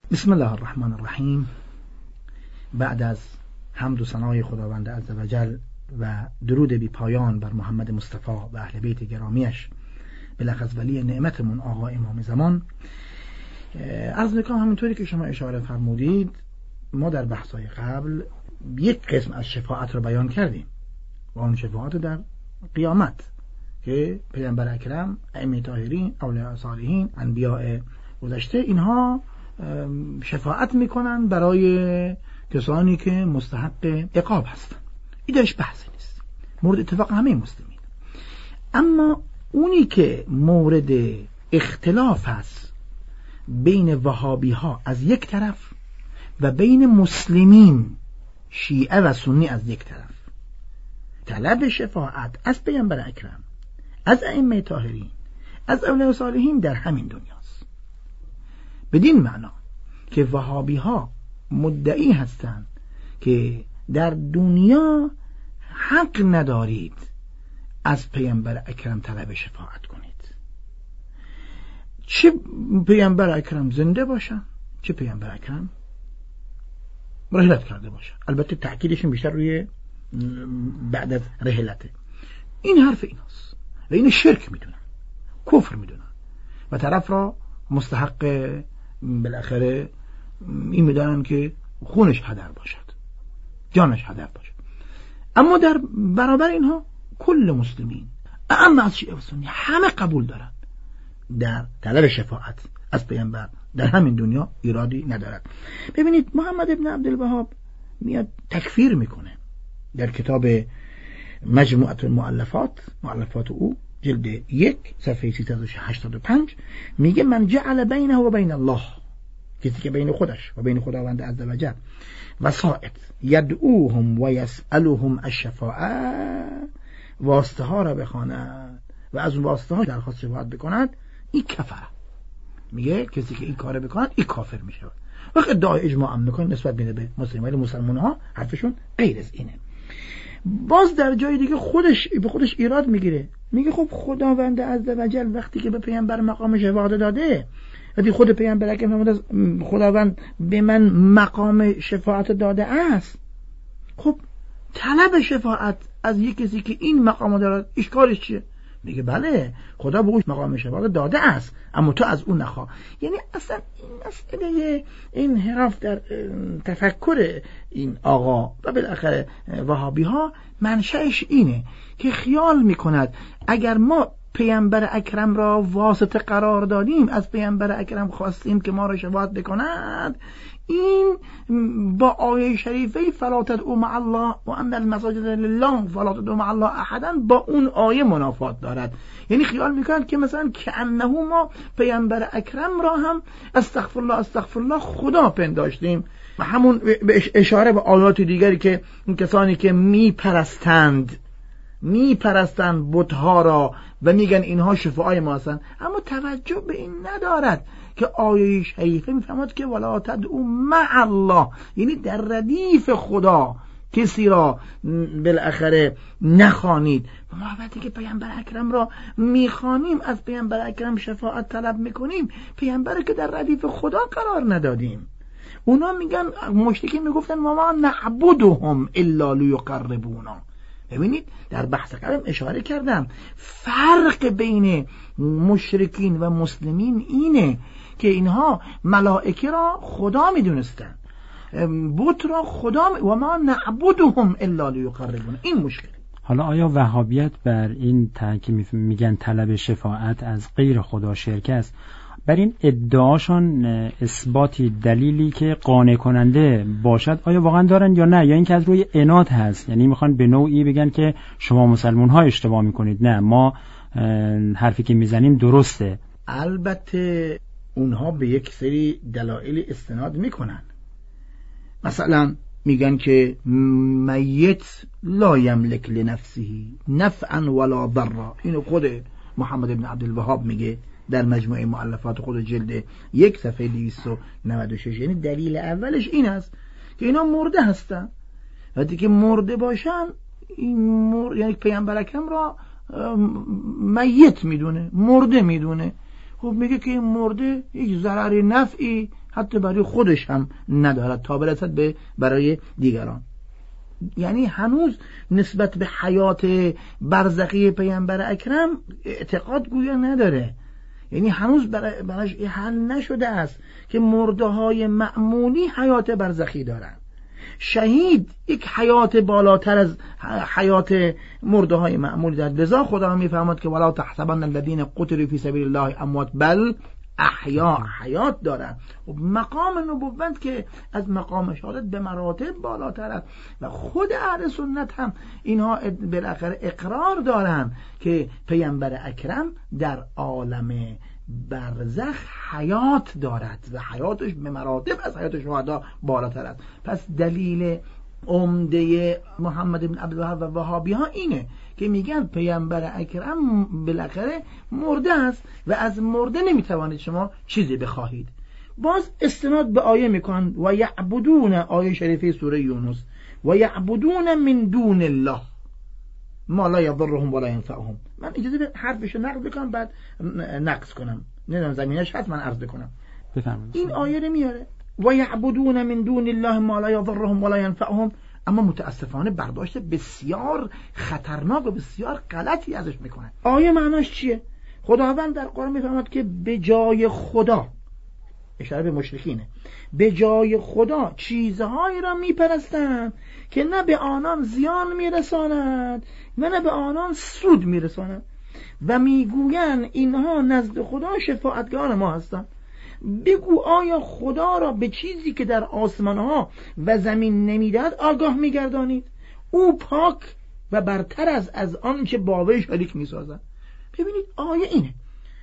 بسم الله الرحمن الرحیم. بعد از حمد و ثنای خداوند عزوجل و درود بی پایان بر محمد مصطفی و اهل بیت گرامیش، بلخص ولی نعمتمون آقا امام زمان، عرض میکنم همونطوری که شما اشاره فرمودید ما در بحث‌های قبل یک قسم از شفاعت رو بیان کردیم و اون شفاعت در قیامت که پیامبر اکرم، ائمه طاهرین، اولیاء صالحین، انبیاء گذشته اینها شفاعت میکنن برای کسانی که مستحق عقاب هستن. این درش بحثی نیست، مورد اتفاق همه مسلمین. اما اونی که مورد اختلاف هست بین وهابی ها از یک طرف و بین مسلمین شیعه و سنی از یک طرف، طلب شفاعت از پیامبر اکرم، از ائمه طاهرین، از اولیاء صالحین در همین دنیاست. بدین معنا که وهابی ها مدعی هستند که در دنیا حق ندارید از پیامبر اکرم طلب شفاعت کنید، چه پیامبر اکرم زنده باشن چه پیامبر اکرم رحلت کرده باشه. البته تأکیدشون بیشتر روی بعد از رحلته. این حرف ایناست و این شرک میدونن، کفر میدونن و طرف را مستحق بالاخره این میدونن که خونش هدر باشد، جانش هدر باشد. اما در برابر اینها کل مسلمین، اما از شیعه و سنی، همه قبول دارن در طلب شفاعت از پیامبر در همین دنیا ایرادی ندارد. ببینید محمد ابن عبدالوهاب میاد تکفیر میکنه در کتاب مجموعه المؤلفات او جلد 1 صفحه 385 میگه من جعل بینه و بین الله، کسی که بین خودش و بین خداوند عزوجل وسائط یدعوهم و یسألهم الشفاعه، واسطه ها را بخواند و از اون واسطه ها درخواست شفاعت بکند، این کفر. میگه کسی که این کار بکند این کافر میشه. وقت ادعای اجماع هم میکنه نسبت به مسلمان ها حرفشون غیر از اینه. باز در جای دیگه به خودش ایراد میگیره، میگه خب خداوند عزوجل وقتی که به پیامبر مقام شفاعت داده، وقتی خود پیامبر اکرم خداوند به من مقام شفاعت داده است، خب طلب شفاعت از یک کسی که این مقام داره اشکالش چیه؟ میگه بله خدا به او مقام شفاعت داده است اما تو از اون نخواه. یعنی اصلا این مسئله این انحراف در تفکر این آقا و بالاخره وهابی ها منشأش اینه که خیال میکند اگر ما پیامبر اکرم را واسطه قرار دادیم، از پیامبر اکرم خواستیم که ما را شفاعت بکند، این با آیه شریفه فلا تدعوا مع الله و ان المساجد لله فلا تدعوا مع الله احدا با اون آیه منافات دارد. یعنی خیال میکنند که مثلا کأنه ما پیامبر اکرم را هم استغفر الله خدا پنداشتیم. و همون به اشاره به آیات دیگری که این کسانی که میپرستند بت‌ها را و میگن اینها شفاعای ما هستند، اما توجه به این ندارد که آیه شریفه میفرماید که ولا تدعوا مع الله، یعنی در ردیف خدا کسی را بالاخره نخوانید. ما وقتی که پیامبر اکرم را میخوانیم، از پیامبر اکرم شفاعت طلب میکنیم، پیامبر که در ردیف خدا قرار ندادیم. اونا میگن، مشرکین میگفتن ما نعبدهم الا لیقربونا. ببینید در بحث قبل اشاره کردم فرق بین مشرکین و مسلمین اینه که اینها ملائکه را خدا میدونستن، بت را خدا و ما نعبدهم الا لیقربونا. این مشکل. حالا آیا وهابیت بر این تاکید میگن طلب شفاعت از غیر خدا شرک است؟ بر این ادعاشون اثباتی دلیلی که قانع کننده باشد آیا واقعا دارن یا نه، یا اینکه از روی عناد هست؟ یعنی میخوان به نوعی بگن که شما مسلمان ها اشتباه میکنید، نه ما حرفی که میزنیم درسته. البته اونها به یک سری دلایل استناد میکنن، مثلا میگن که میت لا یملک لنفسه نفعا ولا ضرا. اینو خود محمد ابن عبدالوهاب میگه در مجموعه مؤلفات خود جلد 1 صفحه 296. یعنی دلیل اولش این است که اینا مرده هستن، وقتی که مرده باشن یعنی پیامبر اکرم را میت میدونه، مرده میدونه. خب میگه که این مرده هیچ ضرر نفعی حتی برای خودش هم ندارد تا برسد به برای دیگران. یعنی هنوز نسبت به حیات برزخی پیامبر اکرم اعتقاد گویا نداره، یعنی هنوز براش حل نشده است که مرده های معمولی حیات برزخی دارن. شهید یک حیات بالاتر از حیات مرده های معمولی دارد. لذا خدا میفرماد که ولا تحسبن الذين قتلوا في سبيل الله اموات بل احیا، حیات دارن. و مقام نبوت که از مقام شهادت به مراتب بالاتر است و خود اهل سنت هم اینها بالاخره اقرار دارن که پیامبر اکرم در عالم برزخ حیات دارد و حیاتش به مراتب از حیات شهدا بالاتر است. پس دلیل عمده محمد بن عبدالوهاب و وهابی ها اینه که میگن پیامبر اکرم بالاخره مرده است و از مرده نمیتوانید شما چیزی بخواهید. باز استناد به آیه میکنن و یعبدون، آیه شریفه سوره یونس، و یعبدون من دون الله ما لا یضرهم ولا ینفعهم. من اجازه به حرفشو نقل بکنم بعد نقص کنم، نمیدونم زمینش هست من عرض بکنم. بفرمایید. این آیه رو میاره و یعبدون من دون الله ما لا یضرهم ولا ینفعهم، اما متاسفانه برداشت بسیار خطرناک و بسیار غلطی ازش میکنه. آیه معناش چیه؟ خداوند در قرآن میفرماد که به جای خدا، اشاره به مشرکینه، به جای خدا چیزهایی را میپرستند که نه به آنان زیان میرساند و نه به آنان سود میرساند و میگویند اینها نزد خدا شفاعتگار ما هستند. بگو آیا خدا را به چیزی که در آسمانها و زمین نمیدهد آگاه میگردانید؟ او پاک و برتر از آنچه با وی شریک میسازد. ببینید آیه اینه،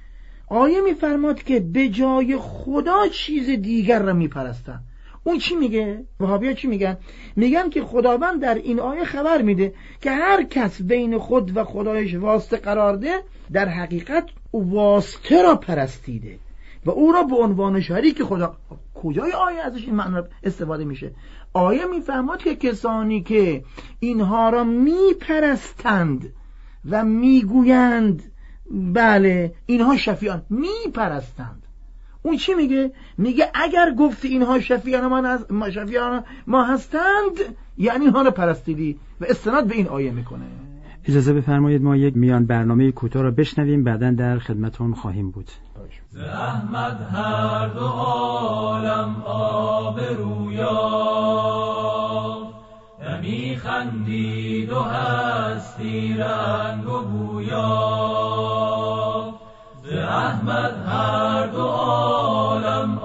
آیه میفرماد که به جای خدا چیز دیگر را میپرستن. اون چی میگه؟ وهابی‌ها چی میگن؟ میگن که خداوند در این آیه خبر میده که هر کس بین خود و خدایش واسطه قرار ده در حقیقت واسطه را پرستیده و او را به عنوان شریک خدا. کجای آیه ازش این معنی استفاده میشه؟ آیه میفرماد که کسانی که اینها را میپرستند و میگویند بله اینها شفیعان، میپرستند. اون چی میگه؟ میگه اگر گفتی اینها شفیعان ما هستند یعنی اینها رو پرستیدی و استناد به این آیه میکنه. اجازه بفرمایید ما یک میان برنامه کوتاه را بشنویم، بعداً در خدمتون خواهیم بود. احمد هر دو عالم آبرویا، نمی خندید و هستی رنگ و بویا. ز احمد هر دو عالم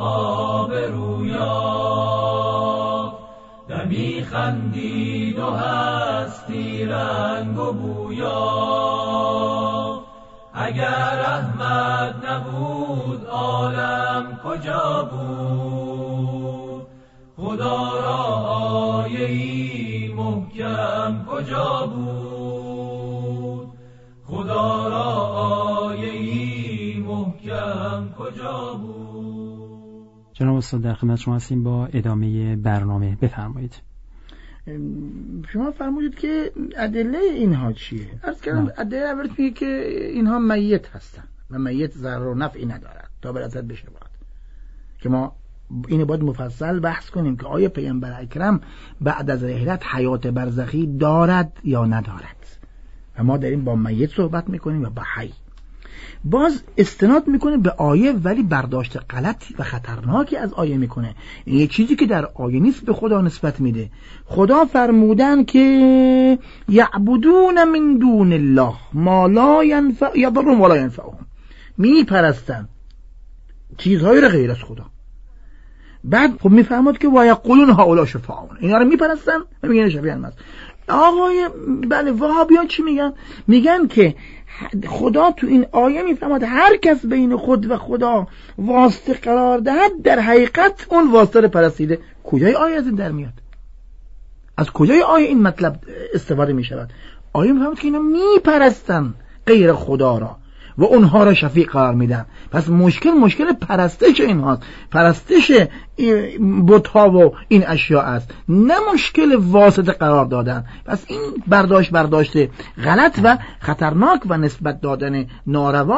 آبرویا، نمی خندید و هستی رنگ و بویا. اگر احمد نبود عالم کجا بود؟ خدا را آیه‌ای محکم کجا بود؟ خدا را آیه‌ای محکم کجا بود؟ جناب استاد در خدمت شما هستیم با ادامه برنامه. بفرمایید. شما فرمودید که ادله اینها چیه؟ عرض کردم ادله اول میگه که اینها میت هستن و میت ضرر و نفعی ندارد تا برسد به شفاعت، که ما اینو باید مفصل بحث کنیم که آیا پیامبر اکرم بعد از رحلت حیات برزخی دارد یا ندارد. و ما داریم با میت صحبت میکنیم و با حی. باز استناد میکنه به آیه ولی برداشت غلط و خطرناکی از آیه میکنه. این یه چیزی که در آیه نیست به خدا نسبت میده. خدا فرمودن که یعبدون من دون الله ما لا یضرهم ولا ینفعهم، میپرستن چیزهایی را غیر از خدا. بعد خب میفهمد که و یقولون هؤلاء شفاعون، اینا رو میپرستن و میگن شفیعان هست. آقای بله وهابیان چی میگن؟ میگن که خدا تو این آیه میفهمد هر کس بین خود و خدا واسطه قرار دهد در حقیقت اون واسطه رو پرستیده. کجای آیه از این در میاد؟ از کجای آیه این مطلب استفاده میشود؟ آیه میفهمد که اینا میپرستن غیر خدا را و اونها را شفیع قرار میدن. پس مشکل پرستش اینهاست، پرستش بت‌ها و این اشیاء است، نه مشکل واسطه قرار دادن. پس این برداشت غلط و خطرناک و نسبت دادن ناروا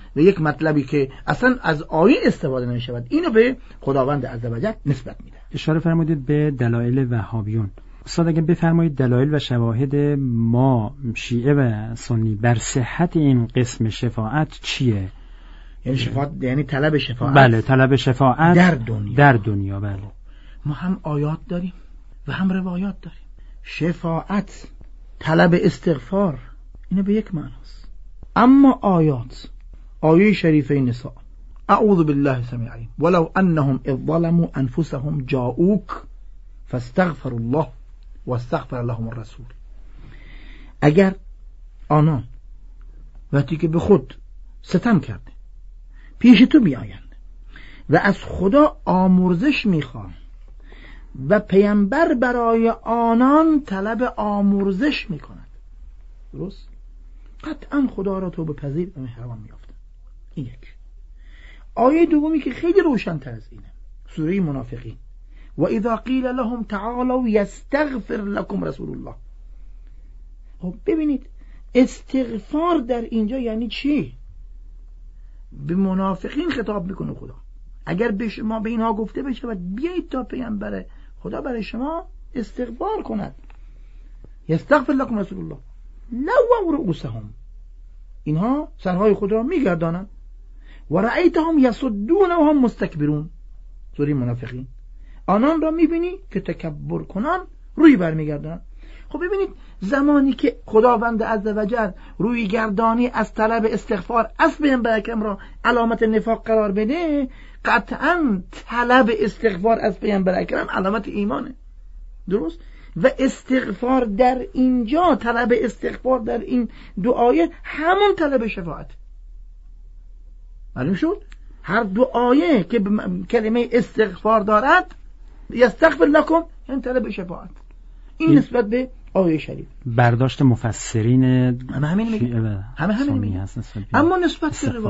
و یک مطلبی که اصلا از آیه استفاده نمی شود اینو به خداوند عزوجل نسبت میده. اشاره فرمودید به دلایل وهابیون. استاد اگه بفرمایید دلایل و شواهد ما شیعه و سنی بر صحت این قسم شفاعت چیه؟ یعنی شفاعت یعنی طلب شفاعت. بله، طلب شفاعت در دنیا. بله، ما هم آیات داریم و هم روایات داریم. شفاعت، طلب استغفار، اینه به یک معناست. اما آیات، آیه شریفه نساء، اعوذ بالله السمیع العلیم ولو انهم اذ ظلموا انفسهم جاءوک فاستغفروا الله واستغفر لهم الرسول. اگر آنان وقتی که به خود ستم کرده پیش تو بیایند و از خدا آمرزش میخوان و پیامبر برای آنان طلب آمرزش میکند، درست؟ قطعا خدا را توبه پذیر و مهربان میافتند. این یک. آیه دومی که خیلی روشن‌تر از اینه، سوره منافقین، و اذا قیل لهم تعالوا یستغفر لكم رسول الله. خب ببینید استغفار در اینجا یعنی چی؟ به منافقین خطاب میکنه خدا. اگر به شما به اینها گفته بشه و بیایید تا پیامبر خدا برای شما استغفار کند، یستغفر لكم رسول الله لووا رؤوسهم، اینها سرهای خود را میگردانند، و رأیتهم یصدون و هم مستکبرون، سوره منافقین. آنان را میبینی که تکبر کنان روی برمیگردن. خب ببینید زمانی که خداوند عزوجل روی گردانی از طلب استغفار از پیامبر اکرم را علامت نفاق قرار بده، قطعا طلب استغفار از پیامبر اکرم علامت ایمانه، درست؟ و استغفار در اینجا، طلب استغفار در این دو آیه همون طلب شفاعت. معلوم شد؟ هر دو آیه که کلمه استغفار دارد، یستغفر لکم یعنی طلب شفاعت. این نسبت به آیه شریف برداشت مفسرین همین میگه، همین. اما نسبت به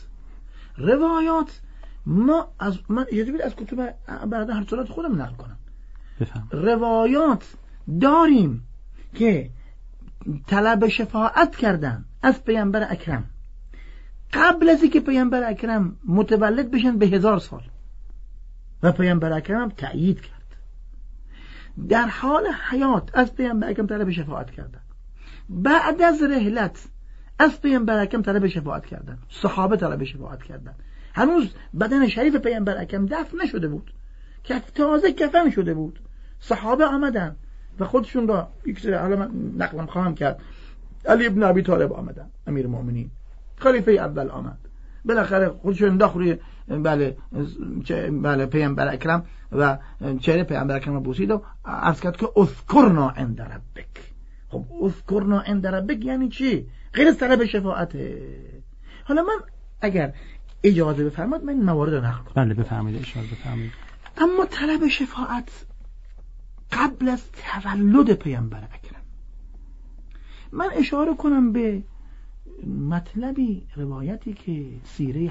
روایات من اجازه بدید از کتب برادر هر صورت خودم نقل کنم. بفهم. روایات داریم که طلب شفاعت کردن از پیامبر اکرم قبل از اینکه پیامبر اکرم متولد بشن به 1000 سال، و پیامبر اکرم تأیید کرد. در حال حیات از پیامبر اکرم طلب شفاعت کردن، بعد از رحلت از پیامبر اکرم طلب شفاعت کردن، صحابه طلب شفاعت کردن. هنوز بدن شریف پیامبر اکرم دفن نشده بود، تازه کفن شده بود. صحابه آمدن و خودشون را یک سری حالا من نقلم خواهم کرد، علی ابن ابی طالب آمدن، امیر المؤمنین، خلیفه اول آمد، بالاخره خودشون انداخت روی بله پیامبر اکرم و چهره پیامبر اکرم رو بوسید و عرض کرد که اذکرنا عند ربک. خب اذکرنا عند ربک یعنی چی؟ غیر از طلب شفاعته. حالا من اگر اجازه بفرمایید من این موارد رو نقل کنم. بله بفرمایید، اشاره بفرمایید. اما طلب شفاعت قبل از تولد پیامبر اکرم، من اشاره کنم به مطلبی، روایتی که سیره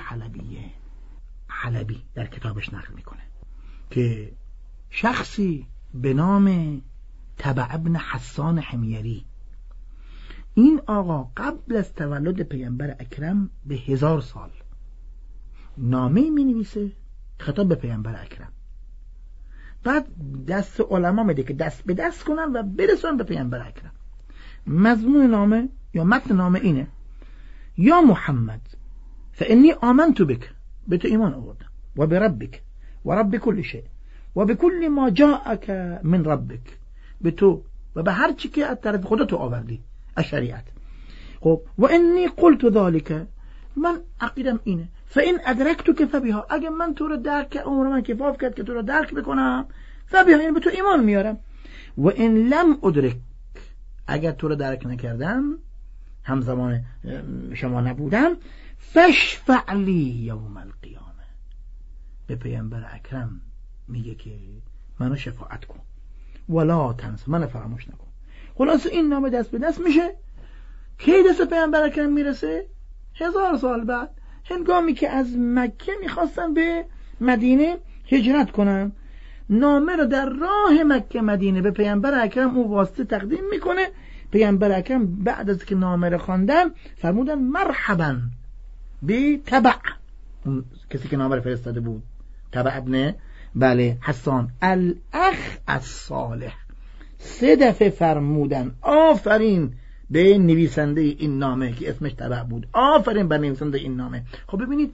حلبی در کتابش نقل میکنه که شخصی به نام تبع ابن حسان حمیری، این آقا قبل از تولد پیامبر اکرم به 1000 سال نامه می نویسه خطاب به پیامبر اکرم، بعد دست علما میده که دست به دست کنن و برسن به پیامبر اکرم. مضمون نامه یا متن نامه اینه: یا محمد فانی آمنت بک، به تو ایمان آوردم، و بربک و رب کل شیء و بكل ما جاءك من ربک، به تو و به هر چی که از طرف خدا تو آوردی از شریعت. خب و انی قلت ذلك، من عقیدم اینه، فان ادرکتک فبها، اگه من تو رو درک عمر من کفاف کرد که تو رو درک بکنم، فبها یعنی به تو ایمان میارم، و ان لم ادرک، اگر تو رو درک نکردم، همزمان شما نبودم، فاشفع لی یوم القیامه، به پیامبر اکرم میگه که منو شفاعت کن، ولا تنس، منو فراموش نکن. خلاص این نامه دست به دست میشه. کی دست پیامبر اکرم میرسه؟ 1000 سال بعد، هنگامی که از مکه میخواستن به مدینه هجرت کنن. نامه رو در راه مکه مدینه به پیامبر اکرم او واسطه تقدیم میکنه. پیامبر اکرم بعد از که نامه رو خواندن فرمودن مرحبا به تبع، اون کسی که نامه فرستاده بود، تبع ابن حسان الاخ الصالح. 3 دفعه فرمودن آفرین به نویسنده این نامه که اسمش تبع بود، آفرین بر نویسنده این نامه. خب ببینید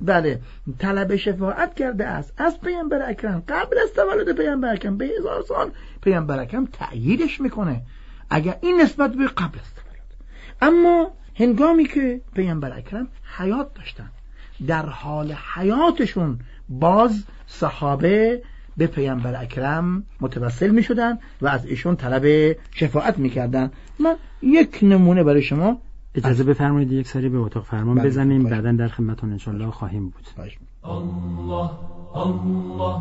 طلب شفاعت کرده است از پیامبر اکرم قبل از تولد پیامبر اکرم به 1000 سال. پیامبر اکرم تأییدش میکنه اگر این نسبت به قبل از تولد. اما هنگامی که پیامبر اکرم حیات داشتن، در حال حیاتشون باز صحابه به پیامبر اکرم متوسل می شدن و از ایشون طلب شفاعت می کردن. من یک نمونه برای شما اجازه بفرمایید یک سری به اتاق فرمان بزنیم، بعداً در خدمتتون انشالله خواهیم بود. الله الله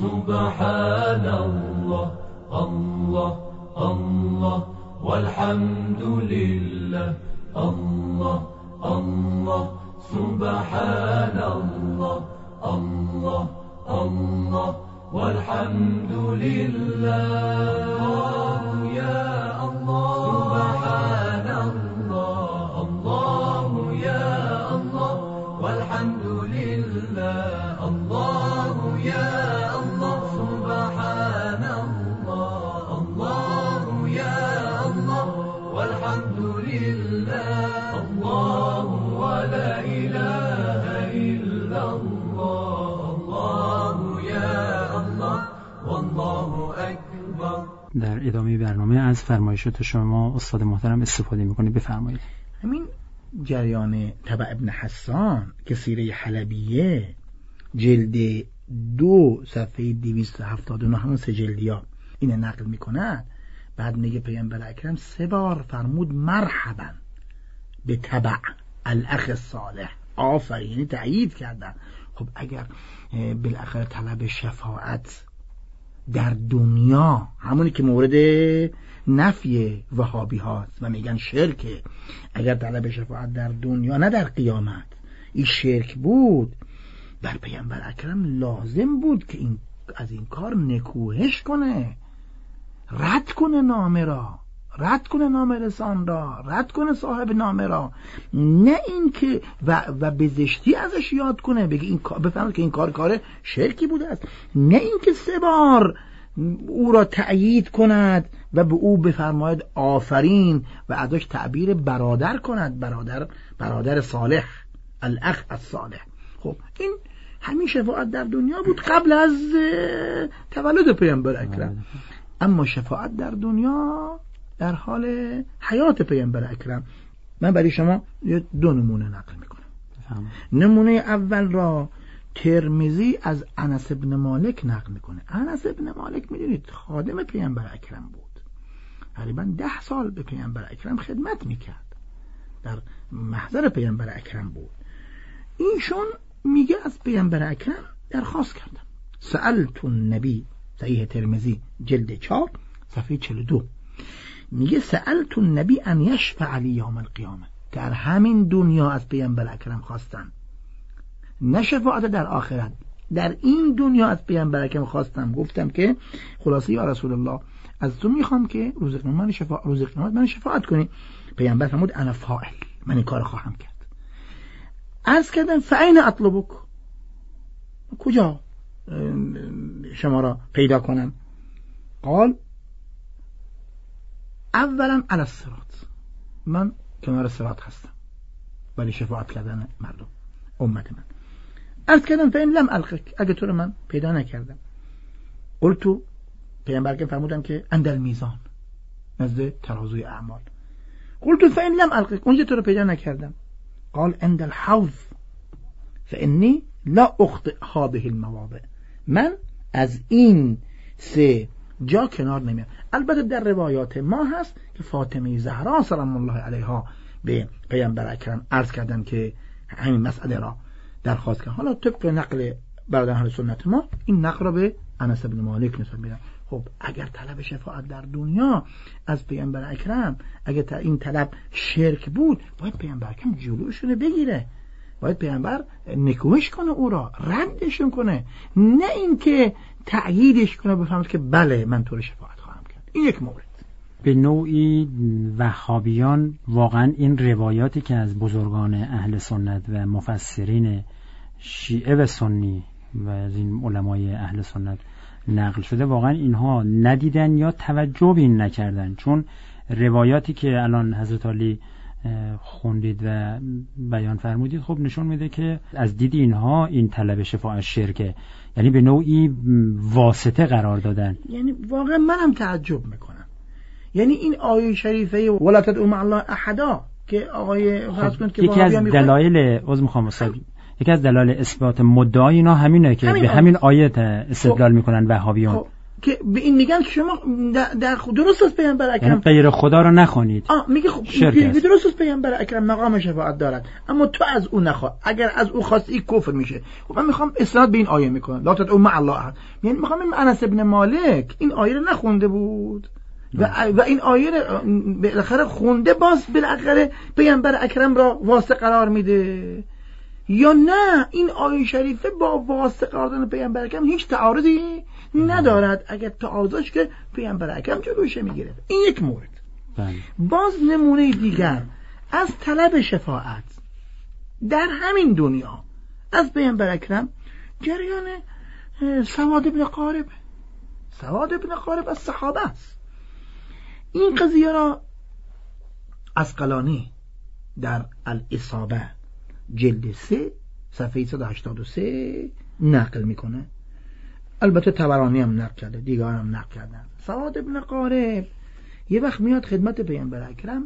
سبحان الله الله الله والحمد لله الله الله سبحان الله الله الله والحمد لله يا الله سبحان الله الله يا الله والحمد لله الله يا الله سبحان الله الله يا الله والحمد لله الله ولا إله إلا الله الله يا الله والله أكبر. در ادامه برنامه از فرمایشات شما استاد محترم استفاده می‌کنید، بفرمایید. همین جریان تبع ابن حسان که سیره حلبیه جلد 2 صفحه 279 همون 3 جلدیا اینه نقل میکنند. بعد میگه پیامبر اکرم 3 بار فرمود مرحبا به تبع الاخ صالح، آفرین، یعنی تأیید کردن. خب اگر بالاخره طلب شفاعت در دنیا، همونی که مورد نفی وهابی هاست و میگن شرکه، اگر طلب شفاعت در دنیا نه در قیامت این شرک بود، بر پیامبر اکرم لازم بود که از این کار نکوهش کنه، رد کنه نامه را، رد کنه نامه رسان را، رد کنه صاحب نامه را، نه این که و به زشتی ازش یاد کنه، بگه این کار، بفهمید که این کار شرکی بوده است، نه این که 3 بار او را تأیید کند و به او بفرماید آفرین و ازش تعبیر برادر کند، برادر صالح، الاخ الصالح. خب این همین شفاعت در دنیا بود قبل از تولد پیامبر اکرم. اما شفاعت در دنیا در حال حیات پیامبر اکرم. من برای شما 2 نمونه نقل میکنم. نمونه اول را ترمذی از انس بن مالک نقل میکنه. انس بن مالک میدونید خادم پیامبر اکرم بود، تقریبا 10 سال به پیامبر اکرم خدمت میکرد، در محضر پیامبر اکرم بود. اینشون میگه از پیامبر اکرم درخواست کردم، سألت النبی، صحیح ترمذی جلد 4 صفحه 42، میگه سألت النبی ان یشفع لی یوم القیامه، در همین دنیا از پیامبر اکرم خواستم، نه شفاعت در آخرت، در این دنیا از پیامبر اکرم خواستم، گفتم که خلاصه یا رسول الله از تو میخوام که روز قیامت من شفاعت کنی. پیامبر فرمود انا فاعل، من این کار خواهم کرد. عرض کردم فاین اطلبک، کجا شما را پیدا کنم؟ قال اولا علی الصراط، من کنار صراط هستم برای شفاعت کردن مردم امت من. عرض کردم فإن لم القک، اگه تو رو من پیدا نکردم. قلتو، پیامبر که فرمودن که عند المیزان، نزد ترازوی اعمال. قلتو فإن لم القک، اونجا تو رو پیدا نکردم. قال عند الحوض فإنی لا اخطئ هذه المواضع، من از این 3 جا کنار نمیام. البته در روایات ما هست که فاطمه زهرا سلام الله علیها به پیامبر اکرم عرض کردن که همین مسئله را درخواست کردن. حالا طبق نقل برادران اهل سنت ما این نقل را به انس بن مالک نسبت میدن. خب اگر طلب شفاعت در دنیا از پیامبر اکرم، اگر این طلب شرک بود، باید پیامبر اکرم جلوشونه بگیره، باید پیامبر نکوهش کنه، او را ردشون کنه، نه اینکه تأییدش کنه، بفهمید که بله من تو رو شفاعت خواهم کرد. این یک مورد. به نوعی وهابیان واقعا این روایاتی که از بزرگان اهل سنت و مفسرین شیعه و سنی و از این علمای اهل سنت نقل شده واقعا اینها ندیدن یا توجه به این نکردن، چون روایاتی که الان حضرت علی خوندید و بیان فرمودید خب نشون میده که از دید اینها این طلب شفاعت شرکه، یعنی به نوعی واسطه قرار دادن. یعنی واقعا منم تعجب میکنم، یعنی این آیه شریفه ولا تدعوا مع الله احدا که آقای فرض کنید که یکی از دلایل یکی از دلایل اثبات مدعای اینا همینه که به همین آیه استدلال میکنن وهابیان که به این میگن که شما در درست است پیامبر اکرم یعنی غیر خدا رو نخوانید. میگه خب درست است پیامبر اکرم مقام شفاعت دارد، اما تو از او نخواه، اگر از او خواستی کفر میشه. خب من میخوام استناد به این آیه میکنم لا تدعوا مع الله احد، یعنی میخوام انس ابن مالک این آیه رو نخونده بود و این آیه رو بالاخره خونده، باز بالاخره پیامبر اکرم را واسطه قرار میده، یا نه این آیه شریفه با واسطه قرار دادن پیامبر اکرم هیچ تعارضی ندارد، اگر تعارضش که پیامبر اکرم جلوش میگیره. این یک مورد. باز نمونه دیگر از طلب شفاعت در همین دنیا از پیامبر اکرم جریان سواد ابن قارب. سواد ابن قارب از صحابه است. این قضیه را عسقلانی در الاصابه جلد 3 صفحه 183 نقل میکنه، البته طبرانی هم نقل کرده، دیگران هم نقل کردن. سواد ابن قارب یه وقت میاد خدمت پیامبر اکرم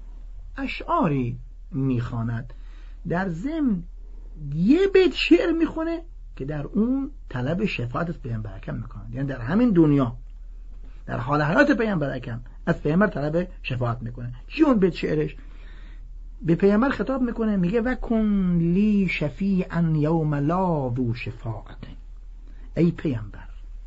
اشعاری میخواند، در ضمن یه بیت شعر میخونه که در اون طلب شفاعت از پیامبر اکرم میکنه، یعنی در همین دنیا در حال حیات پیامبر اکرم از پیامبر طلب شفاعت میکنه. چی اون بیت شعرش؟ به پیامبر خطاب میکنه، میگه وکن لی شفیعا یوم لا ذو شفاعت، ای پیامبر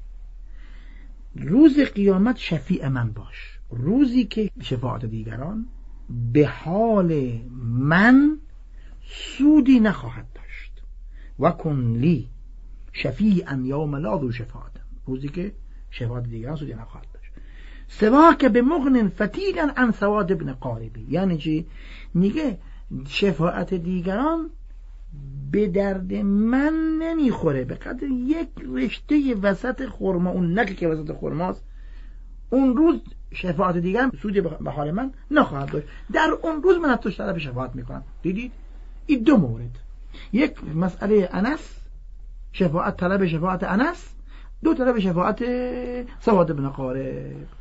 روز قیامت شفیع من باش، روزی که شفاعت دیگران به حال من سودی نخواهد داشت. وکن لی شفیعا یوم لا ذو شفاعت، روزی که شفاعت دیگران سودی نخواهد داشت. سوا که به مغن فتیلا عن سواد ابن قاربی، یعنی چی؟ میگه شفاعت دیگران به درد من نمیخوره، به قدر یک رشته وسط خرما، اون نکی که وسط خرماست، اون روز شفاعت دیگران سودی به حال من نخواهد داشت، در اون روز من از توش طلب شفاعت میکنم. دیدید؟ این دو مورد، یک مسئله انس، شفاعت طلب شفاعت انس، دو طلب شفاعت سواد ابن قارب.